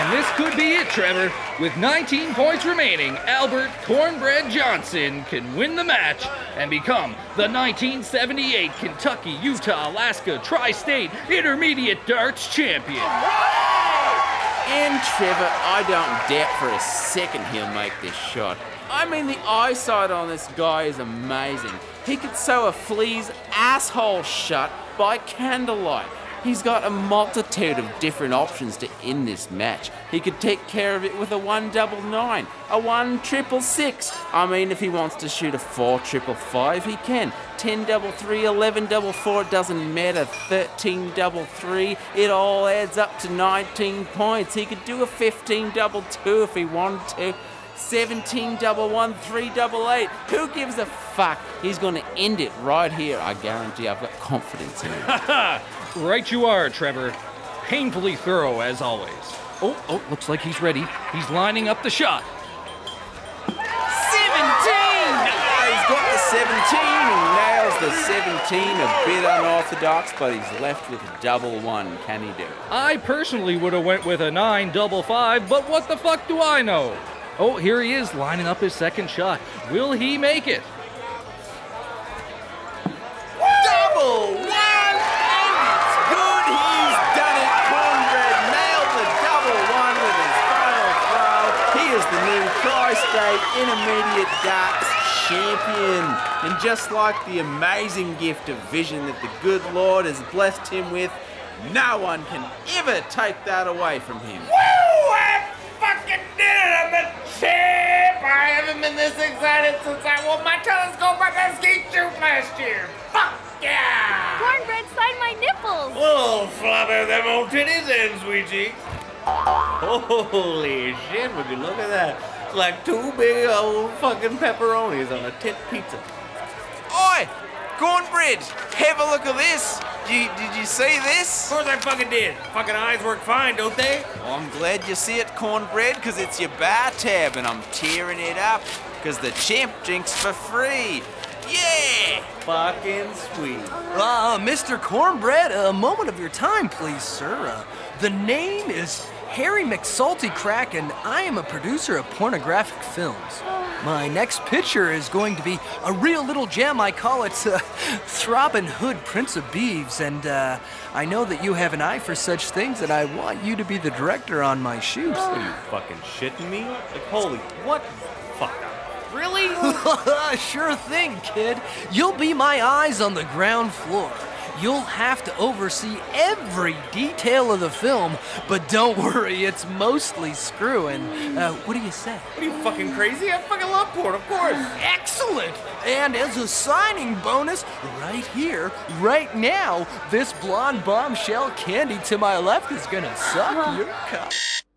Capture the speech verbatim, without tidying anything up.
And this could be it, Trevor. With nineteen points remaining, Albert Cornbread Johnson can win the match and become the nineteen seventy-eight Kentucky, Utah, Alaska Tri-State Intermediate Darts Champion. And Trevor, I don't doubt for a second he'll make this shot. I mean, the eyesight on this guy is amazing. He could sew a flea's asshole shut by candlelight. He's got a multitude of different options to end this match. He could take care of it with a one double nine, a one triple six. I mean, if he wants to shoot a four triple five, he can. ten double three, eleven double four, it doesn't matter. thirteen double three, it all adds up to nineteen points. He could do a fifteen double two if he wanted to. seventeen double one, three double eight. Who gives a fuck? He's going to end it right here. I guarantee I've got confidence in him. Right you are, Trevor. Painfully thorough, as always. Oh, oh, looks like he's ready. He's lining up the shot. seventeen! Ah, he's got the seventeen. He nails the seventeen. A bit unorthodox, but he's left with a double one. Can he do it? I personally would have went with a nine double five, but what the fuck do I know? Oh, here he is lining up his second shot. Will he make it? Double one! And it's good. He's done it. Cornbread nailed the double one with his final throw. He is the new Tri-State Intermediate Darts Champion. And just like the amazing gift of vision that the good Lord has blessed him with, no one can ever take that away from him. Woo! I fucking did it! I'm the champ! I haven't been this excited since I won my telescope at the skeet shoot last year. Fuck yeah! Cornbread, sign my nipples. Oh, flubber them old titties then, sweet cheeks. Holy shit, would you look at that? It's like two big old fucking pepperonis on a tit pizza. Oi! Cornbread! Have a look at this! Did you, did you see this? Of course I fucking did. Fucking eyes work fine, don't they? Well, I'm glad you see it, Cornbread, because it's your bar tab and I'm tearing it up because the champ drinks for free. Yeah! Fucking sweet. Uh, Mister Cornbread, a moment of your time, please, sir. Uh, the name is Harry McSalty Crack, and I am a producer of pornographic films. My next picture is going to be a real little gem. I call it uh, Throbbing Hood Prince of Beeves, and uh, I know that you have an eye for such things, and I want you to be the director on my shoot. Are you fucking shitting me? Like, holy, what the fuck? Really? Sure thing, kid. You'll be my eyes on the ground floor. You'll have to oversee every detail of the film, but don't worry, it's mostly screwing. Uh, what do you say? What are you fucking crazy? I fucking love porn, of course. Excellent! And as a signing bonus, right here, right now, this blonde bombshell Candy to my left is gonna suck your cock.